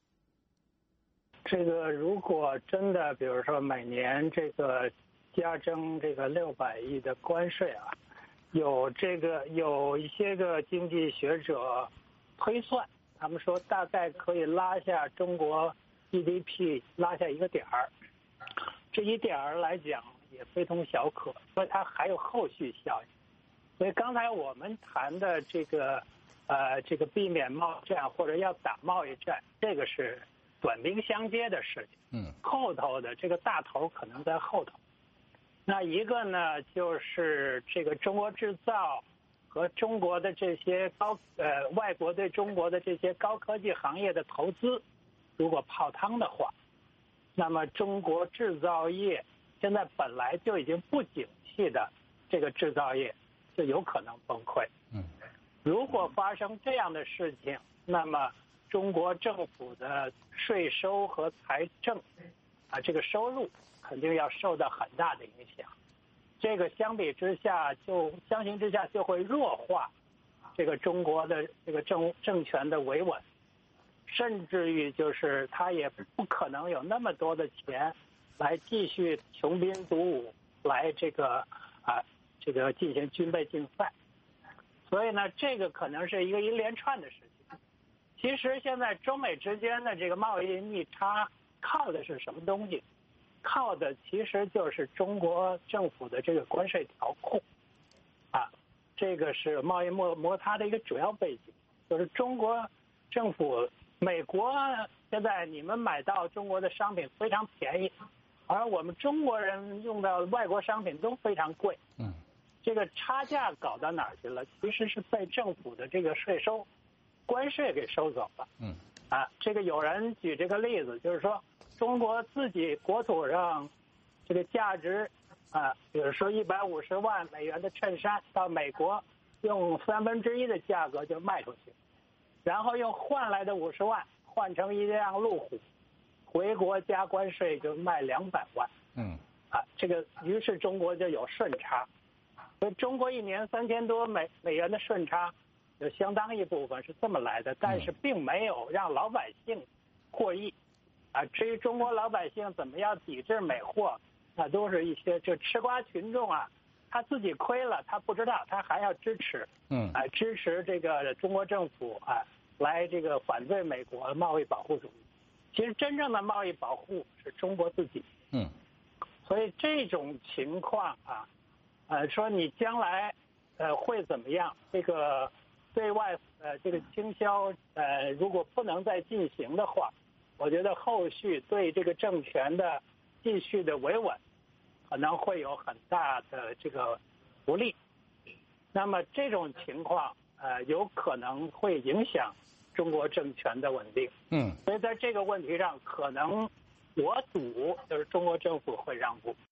这个如果真的比如说每年这个加征这个600亿的关税有一些个经济学者推算，他们说大概可以拉下中国 GDP 拉下一个点儿。这一点儿来讲也非同小可，所以它还有后续效应。所以刚才我们谈的这个避免贸易战或者要打贸易战，这个是短兵相接的事情。后头的这个大头可能在后头。那一个呢，就是这个中国制造和中国的这些外国对中国的这些高科技行业的投资，如果泡汤的话，那么中国制造业现在本来就已经不景气的这个制造业就有可能崩溃。如果发生这样的事情，那么中国政府的税收和财政这个收入肯定要受到很大的影响。这个相形之下就会弱化这个中国的这个政权的维稳。甚至于就是他也不可能有那么多的钱来继续穷兵黩武，来这个进行军备竞赛。所以呢，这个可能是一连串的事情。其实现在中美之间的这个贸易逆差靠的是什么东西？靠的其实就是中国政府的这个关税调控这个是贸易摩擦的一个主要背景，就是中国政府。美国现在你们买到中国的商品非常便宜，而我们中国人用到外国商品都非常贵。这个差价搞到哪儿去了？其实是被政府的这个税收、关税给收走了。这个有人举这个例子，就是说中国自己国土上这个价值比如说150万美元的衬衫，到美国用1/3的价格就卖出去。然后用换来的50万换成一辆路虎，回国加关税就卖200万。这个于是中国就有顺差，所以中国一年3000多美元的顺差，有相当一部分是这么来的，但是并没有让老百姓获益。至于中国老百姓怎么样抵制美货，那都是一些就吃瓜群众他自己亏了，他不知道，他还要支持，支持这个中国政府来这个反对美国贸易保护主义。其实真正的贸易保护是中国自己。所以这种情况说你将来会怎么样？这个对外这个倾销如果不能再进行的话，我觉得后续对这个政权的继续的维稳可能会有很大的这个不利。那么这种情况有可能会影响中国政权的稳定。所以在这个问题上，可能我赌就是中国政府会让步。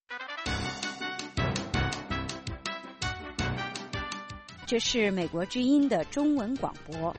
这是美国之音的中文广播。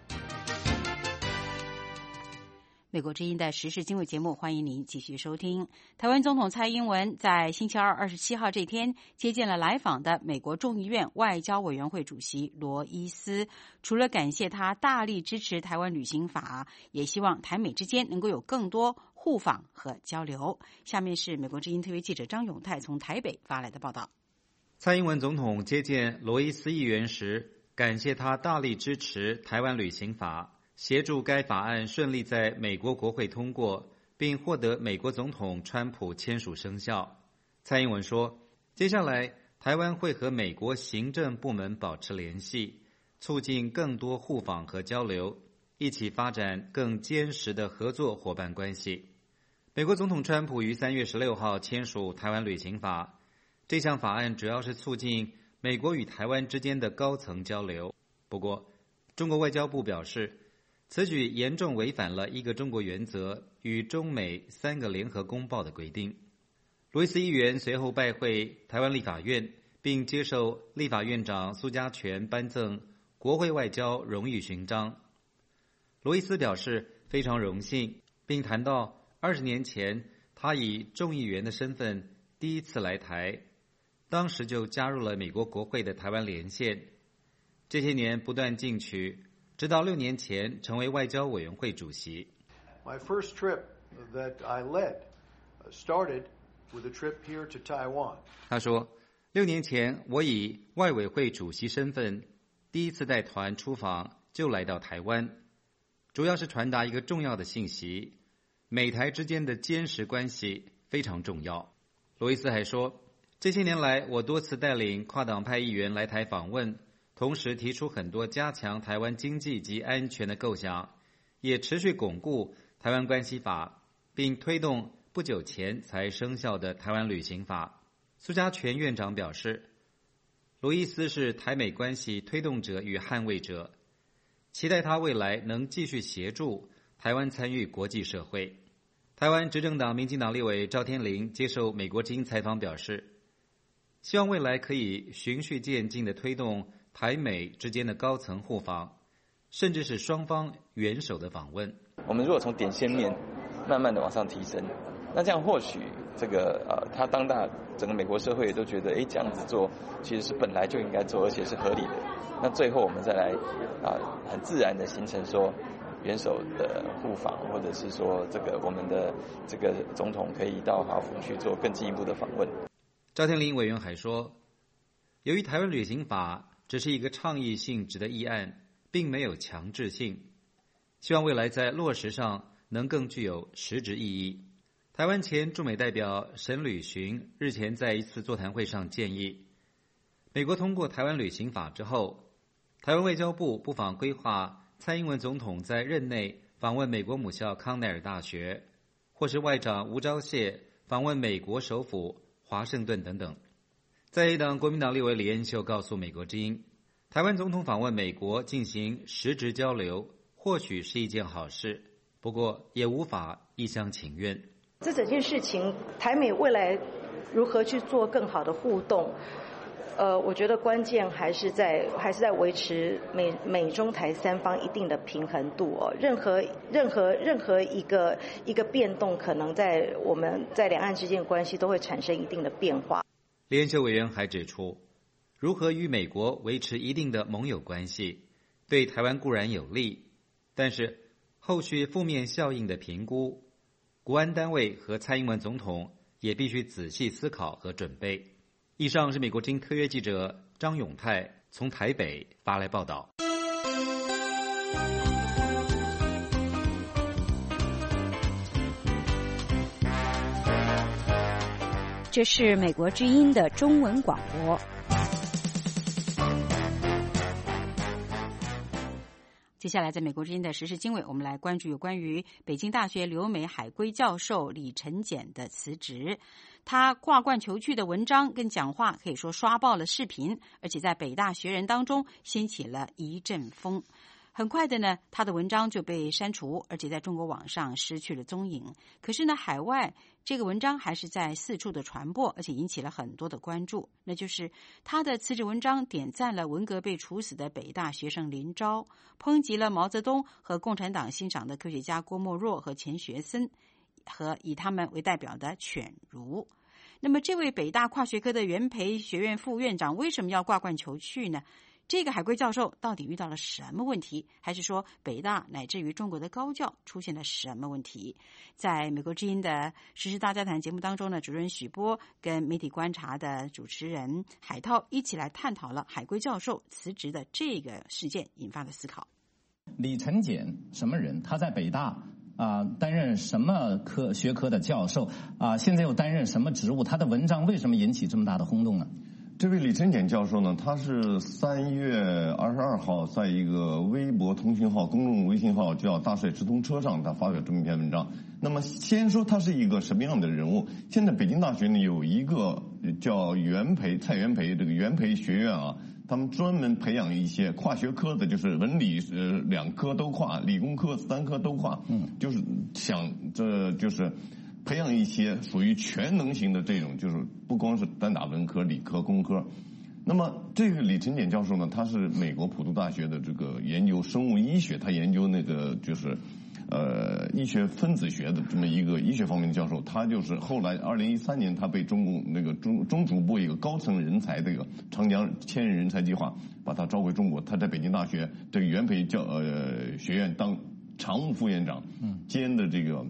美国之音的时事经纬节目，欢迎您继续收听。台湾总统蔡英文在星期二27号这天接见了来访的美国众议院外交委员会主席罗伊斯，除了感谢他大力支持台湾旅行法，也希望台美之间能够有更多互访和交流。下面是美国之音特约记者张永泰从台北发来的报道。 蔡英文总统接见罗伊斯议员时，感谢他大力支持台湾旅行法，协助该法案顺利在美国国会通过， 并获得美国总统川普签署生效。蔡英文说，接下来台湾会和美国行政部门保持联系，促进更多互访和交流，一起发展更坚实的合作伙伴关系。美国总统川普于3月16号签署台湾旅行法，这项法案主要是促进美国与台湾之间的高层交流。不过，中国外交部表示，此举严重违反了一个中国原则与中美3个联合公报的规定。罗伊斯议员随后拜会台湾立法院，并接受立法院长苏家全颁赠国会外交荣誉勋章。罗伊斯表示非常荣幸，并谈到20年前他以众议员的身份第一次来台，当时就加入了美国国会的台湾连线，这些年不断进取，直到6年前成为外交委员会主席。 My first trip that I led started with a trip here to Taiwan. 他说，6年前我以外委会主席身份第一次带团出访，就来到台湾，主要是传达一个重要的信息，美台之间的坚实关系非常重要。罗伊斯还说，这些年来我多次带领跨党派议员来台访问，同时提出很多加强台湾经济及安全的构想，也持续巩固台湾关系法，并推动不久前才生效的台湾旅行法。苏家全院长表示，罗伊斯是台美关系推动者与捍卫者，期待他未来能继续协助台湾参与国际社会。台湾执政党民进党立委赵天麟接受美国之音采访表示，希望未来可以循序渐进地推动台美之间的高层互访，甚至是双方元首的访问。 我们如果从点线面慢慢的往上提升，那这样或许这个他当大整个美国社会也都觉得，这样子做其实是本来就应该做，而且是合理的。那最后我们再来很自然的形成说元首的互访，或者是说这个我们的这个总统可以到华府去做更进一步的访问。 赵天麟委员还说，由于台湾旅行法只是一个倡议性质的议案，并没有强制性，希望未来在落实上能更具有实质意义。台湾前驻美代表沈履巡日前在一次座谈会上建议，美国通过台湾旅行法之后，台湾外交部不妨规划蔡英文总统在任内访问美国母校康奈尔大学，或是外长吴钊燮访问美国首府华盛顿等等。在野党国民党立委李彦秀告诉美国之音，台湾总统访问美国进行实质交流，或许是一件好事，不过也无法一厢情愿。 这整件事情，台美未来如何去做更好的互动，我觉得关键还是在维持美中台3方一定的平衡度哦。任何一个变动，可能在我们在两岸之间的关系都会产生一定的变化。 李彦秀委员还指出，如何与美国维持一定的盟友关系，对台湾固然有利，但是后续负面效应的评估，国安单位和蔡英文总统也必须仔细思考和准备。以上是美国之音特约记者张永泰从台北发来报道。 这是美国之音的中文广播。接下来，在美国之音的时事经纬，我们来关注有关于北京大学留美海归教授李晨简的辞职。他挂冠求去的文章跟讲话可以说刷爆了视频，而且在北大学人当中掀起了一阵风。很快的呢，他的文章就被删除，而且在中国网上失去了踪影。可是呢，海外这个文章还是在四处的传播，而且引起了很多的关注。那就是他的辞职文章点赞了文革被处死的北大学生林昭，抨击了毛泽东和共产党欣赏的科学家郭沫若和钱学森，和以他们为代表的犬儒。那么这位北大跨学科的元培学院副院长为什么要挂冠求去呢？这个海归教授到底遇到了什么问题？还是说北大乃至于中国的高教出现了什么问题？在美国之音的时事大家谈节目当中呢，主任许波跟媒体观察的主持人海涛一起来探讨了海归教授辞职的这个事件引发的思考。 李晨简什么人？他在北大担任什么学科的教授现在又担任什么职务？他的文章为什么引起这么大的轰动呢？ 这位李晨俭教授呢，他是3月22号在一个微博通讯号、公众微信号叫大帅直通车上，他发表这么一篇文章。那么先说他是一个什么样的人物？现在北京大学呢有一个叫蔡元培这个元培学院他们专门培养一些跨学科的，就是文理2科都跨，理工科3科都跨，就是就是培养一些属于全能型的这种，就是不光是单打文科、理科、工科。那么这个李晨俭教授呢，他是美国普渡大学的这个研究生物医学，他研究那个就是医学分子学的这么一个医学方面的教授。他就是后来2013年他被中共那个中组部一个高层人才这个长江千人人才计划把他招回中国，他在北京大学这个元培学院当常务副院长，兼的这个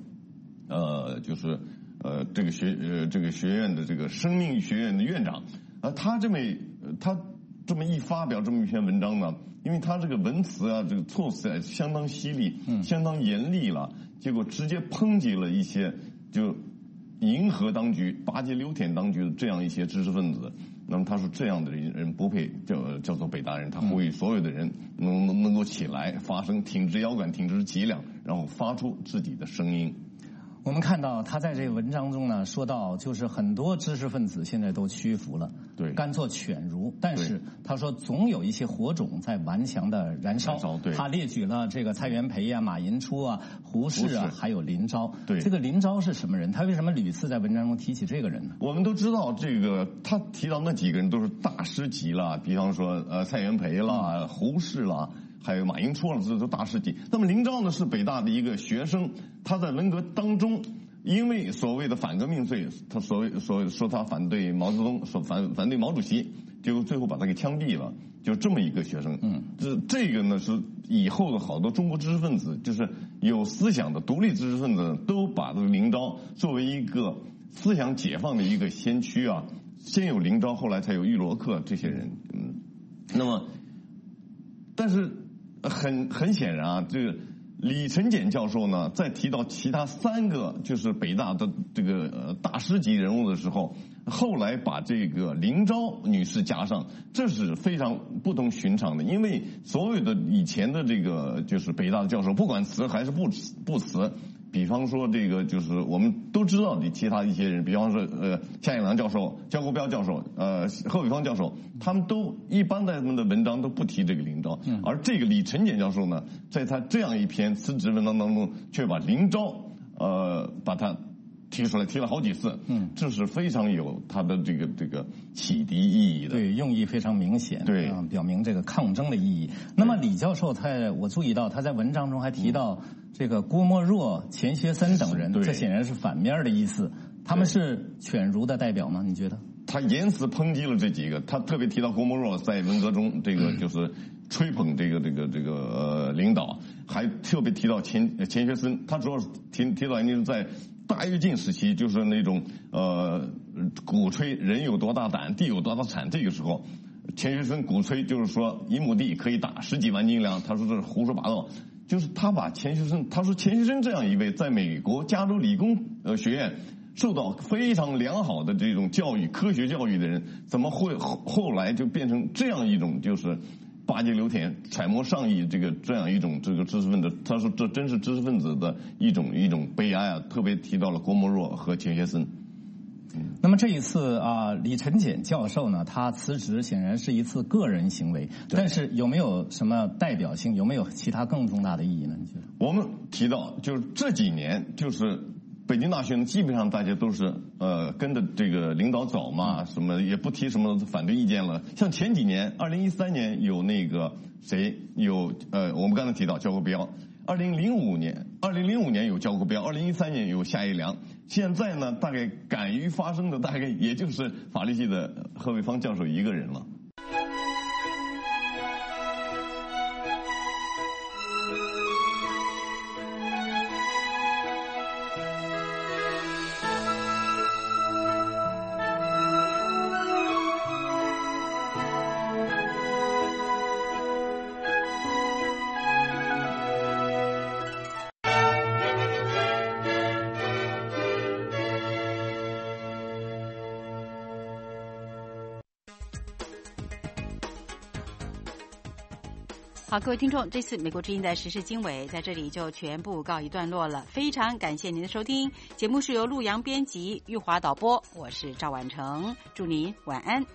这个学院的这个生命学院的院长。他这么一发表这么一篇文章呢，因为他这个文词这个措辞相当犀利，相当严厉了，结果直接抨击了一些就迎合当局、巴结刘舔当局的这样一些知识分子。那么他说这样的人不配叫做北大人，他呼吁所有的人能够起来发声，挺直腰杆，挺直脊梁，然后发出自己的声音。 我们看到他在这个文章中呢，说到就是很多知识分子现在都屈服了， 对， 甘做犬儒。但是他说总有一些火种在顽强的燃烧。他列举了这个蔡元培马寅初胡适还有林昭。 对， 这个林昭是什么人？他为什么屡次在文章中提起这个人呢？ 我们都知道这个，他提到那几个人都是大师级了，比方说蔡元培啦、胡适啦。还有马寅初了，这都大师级。那么林昭呢是北大的一个学生，他在文革当中，因为所谓的反革命罪，他所谓说他反对毛泽东，说反对毛主席，结果最后把他给枪毙了，就这么一个学生。这个呢是以后的好多中国知识分子，就是有思想的独立知识分子，都把这个林昭作为一个思想解放的一个先驱先有林昭，后来才有玉罗克这些人。那么，但是。很显然这个李晨俭教授呢，在提到其他3个就是北大的这个大师级人物的时候，后来把这个林昭女士加上，这是非常不同寻常的。因为所有的以前的这个就是北大的教授，不管辞还是不辞，比方说这个就是我们都知道的其他一些人，比方说夏衍良教授、焦国标教授、贺伟方教授，他们都一般在他们的文章都不提这个林昭，而这个李晨俭教授呢，在他这样一篇辞职文章当中，却把林昭把他提出来，提了好几次，这是非常有他的这个启迪意义的， 对，用意非常明显， 对， 表明这个抗争的意义。那么李教授我注意到他在文章中还提到这个郭沫若、钱学森等人，这显然是反面的意思。他们是犬儒的代表吗？你觉得？ 他严词抨击了这几个，他特别提到郭沫若在文革中这个就是吹捧这个领导，还特别提到钱学森，他主要是提到就是在大跃进时期，就是那种鼓吹人有多大胆，地有多大产，这个时候钱学森鼓吹就是说1亩地可以打10几万斤粮，他说这是胡说八道。就是他把他说钱学森这样一位在美国加州理工学院受到非常良好的这种教育、科学教育的人，怎么会后来就变成这样一种就是巴结刘舔、揣摩上意这样一种这个知识分子？他说这真是知识分子的一种悲哀特别提到了郭沫若和钱学森。 那么这一次李晨俭教授呢，他辞职显然是一次个人行为，但是有没有什么代表性？有没有其他更重大的意义呢？你觉得？ 我们提到就是这几年，就是北京大学呢，基本上大家都是跟着这个领导走嘛，什么也不提什么反对意见了。像前几年，2013年有那个我们刚才提到焦国标。2005年有焦国标，2013年有夏一良，现在呢，大概敢于发声的大概也就是法律系的贺卫方教授一个人了。 好，各位听众，这次美国之音的时事经纬在这里就全部告一段落了。非常感谢您的收听，节目是由陆阳编辑、玉华导播，我是赵婉成，祝您晚安。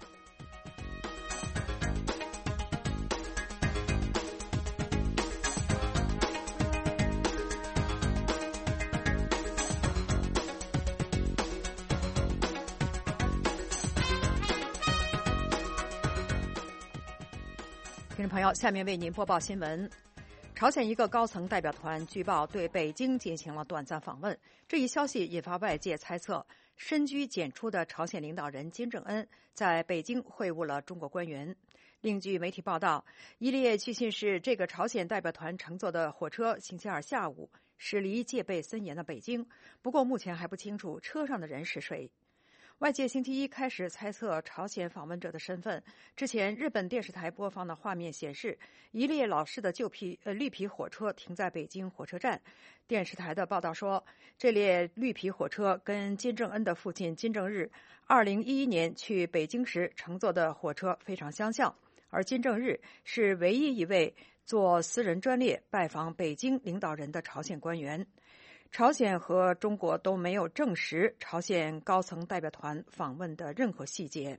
听众朋友，下面为您播报新闻。朝鲜一个高层代表团据报对北京进行了短暂访问，这一消息引发外界猜测，深居简出的朝鲜领导人金正恩在北京会晤了中国官员。另据媒体报道，一列据信是这个朝鲜代表团乘坐的火车星期二下午驶离戒备森严的北京，不过目前还不清楚车上的人是谁。外界星期一开始猜测朝鲜访问者的身份。之前，日本电视台播放的画面显示，一列老式的绿皮火车停在北京火车站。电视台的报道说，这列绿皮火车跟金正恩的父亲金正日2011年去北京时乘坐的火车非常相像，而金正日是唯一一位坐私人专列拜访北京领导人的朝鲜官员。朝鲜和中国都没有证实朝鲜高层代表团访问的任何细节。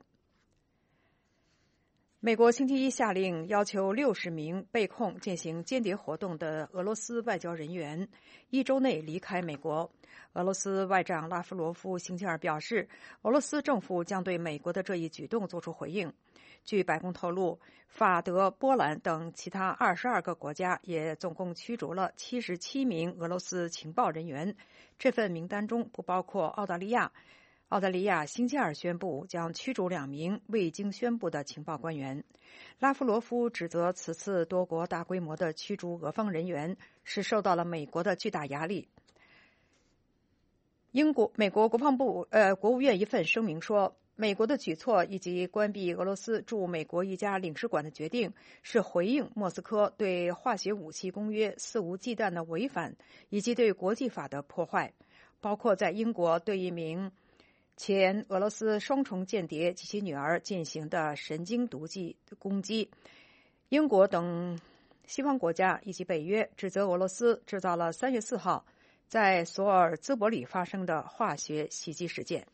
美国星期一下令要求60名被控进行间谍活动的俄罗斯外交人员1周内离开美国。俄罗斯外长拉夫罗夫星期二表示，俄罗斯政府将对美国的这一举动作出回应。据白宫透露，法德、波兰等其他22个国家也总共驱逐了77名俄罗斯情报人员。这份名单中不包括澳大利亚。澳大利亚星期二宣布将驱逐2名未经宣布的情报官员。拉夫罗夫指责此次多国大规模的驱逐俄方人员是受到了美国的巨大压力。美国国务院一份声明说，美国的举措以及关闭俄罗斯驻美国一家领事馆的决定是回应莫斯科对化学武器公约肆无忌惮的违反以及对国际法的破坏，包括在英国对一名前俄罗斯双重间谍及其女儿进行的神经毒剂攻击。英国等西方国家以及北约指责俄罗斯制造了3月4号在索尔兹伯里发生的化学袭击事件。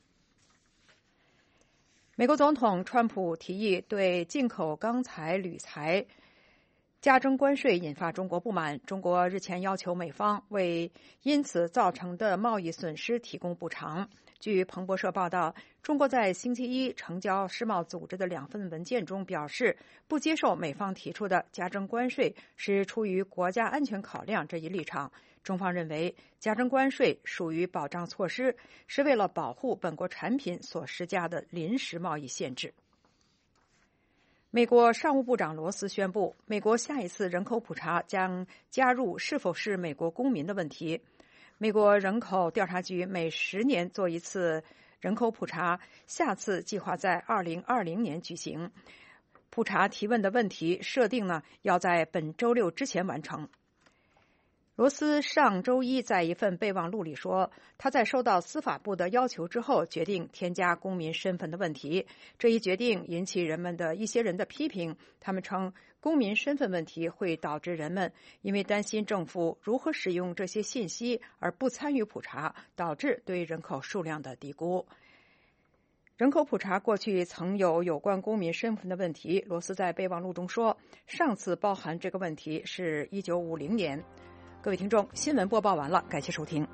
美国总统川普提议对进口钢材、铝材加征关税，引发中国不满。中国日前要求美方为因此造成的贸易损失提供补偿。据彭博社报道，中国在星期一呈交世贸组织的2份文件中表示，不接受美方提出的加征关税是出于国家安全考量这一立场。中方认为，加征关税属于保障措施，是为了保护本国产品所施加的临时贸易限制。美国商务部长罗斯宣布，美国下一次人口普查将加入是否是美国公民的问题。美国人口调查局每10年做一次人口普查，下次计划在2020年举行。普查提问的问题设定要在本周6之前完成。罗斯上周一在一份备忘录里说，他在收到司法部的要求之后，决定添加公民身份的问题。这一决定引起一些人的批评，他们称公民身份问题会导致人们因为担心政府如何使用这些信息而不参与普查，导致对人口数量的低估。人口普查过去曾有关公民身份的问题，罗斯在备忘录中说，上次包含这个问题是1950年。各位听众，新闻播报完了，感谢收听。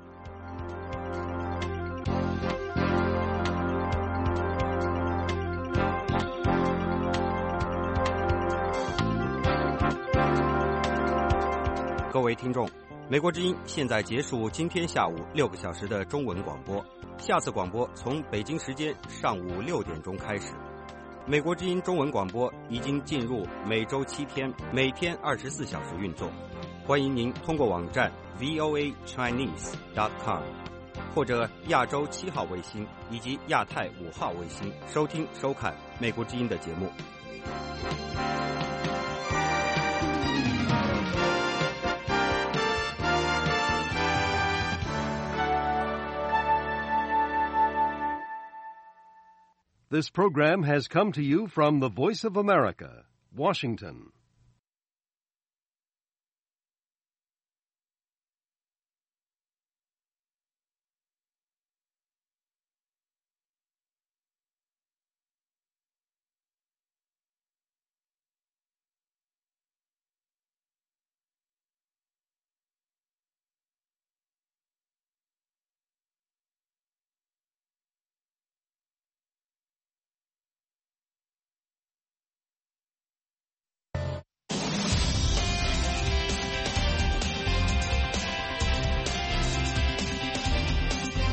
各位听众，美国之音现在结束今天下午6个小时的中文广播，下次广播从北京时间上午6点钟开始。美国之音中文广播已经进入每周7天，每天24小时运作。欢迎您通过网站 voachinese.com 或者亚洲7号卫星以及亚太5号卫星收听收看美国之音的节目。 This program has come to you from the Voice of America, Washington.